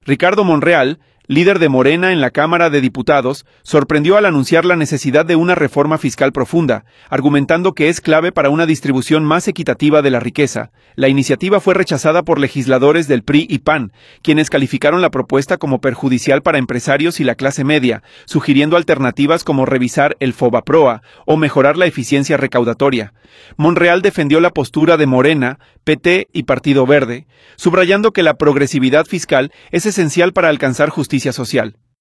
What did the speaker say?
Ricardo Monreal, líder de Morena en la Cámara de Diputados, sorprendió al anunciar la necesidad de una reforma fiscal profunda, argumentando que es clave para una distribución más equitativa de la riqueza. La iniciativa fue rechazada por legisladores del PRI y PAN, quienes calificaron la propuesta como perjudicial para empresarios y la clase media, sugiriendo alternativas como revisar el FOBAPROA o mejorar la eficiencia recaudatoria. Monreal defendió la postura de Morena, PT y Partido Verde, subrayando que la progresividad fiscal es esencial para alcanzar justicia social.